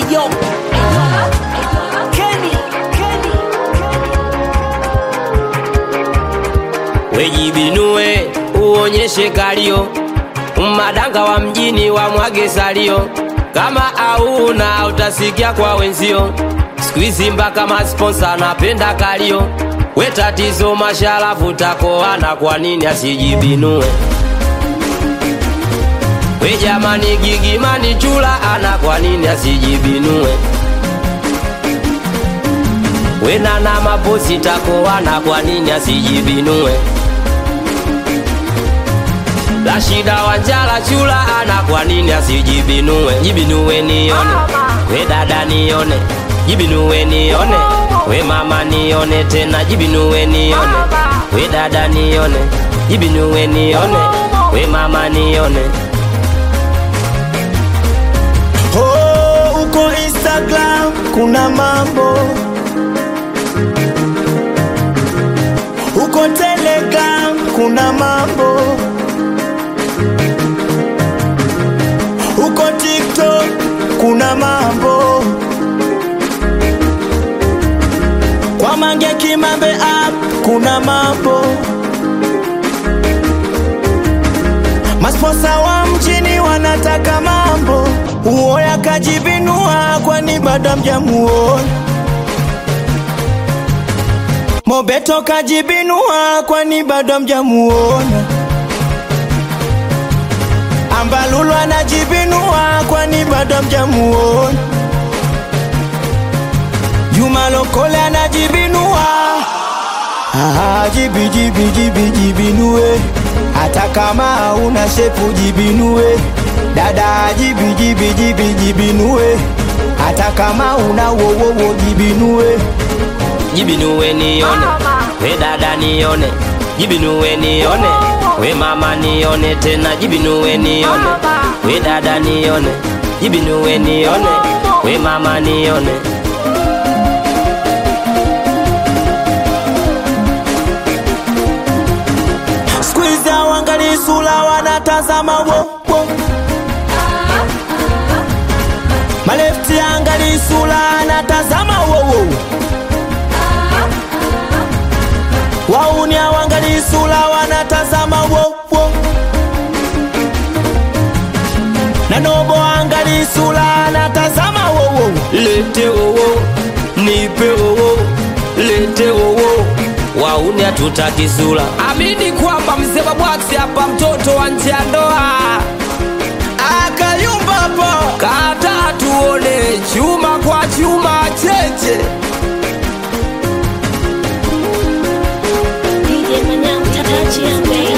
Ayo Kenny Wejibinue uonyeshe kalio, madanga wa mjini wa mwage salio. Kama auna utasikia kwa wenzio, squeeze mpaka masponsa napenda kalio. We tatizo masharafu takoana, kwa nini asijibinue? We jamani gigimani chula ana, kwa nini asijibinue? We nana mabosi takoana, kwa nini asijibinue? Rashida Wanjala chula ana, kwa nini asijibinue? Jibinue nione, we dada nione, jibinue nione, we mama nione tena, jibinue nione, we dada nione, jibinue nione, we mama nione. Oh, uko Instagram kuna mambo, uko Telegram kuna mambo, uko TikTok kuna mambo, kwa Mange Kimambe app kuna mambo, masposa wa mjini wanataka mambo. Uoya kajibinua, kwani bado mjamuona? Mobeto kajibinua, kwani bado mjamuona? Ambalulu anajibinua, kwani bado mjamuona? Juma Lokole anajibinua, jibinue, hata kama una shepu jibinue. Dada jibinue, hata kama una wowowo jibinue. Jibinue nione, we dada nione, jibinue nione, we mama nione tena, jibinue nione, we dada nione, jibinue nione, we mama nione. Squeeze wangali sula wanatazama wo. Malefti angali sula anatazama wo. Waunia wangali sula wanatazama wo. Nanobo angali sula anatazama wo. Lete wo, nipe wo, lete wo. Waunia tutaki sula. Amini kwamba mzee Babwax hapa, mtoto wa nje ya ndoa. Akayumba po Kata tuone chuma kwa chuma cheche. DJ Manyam Tatachi and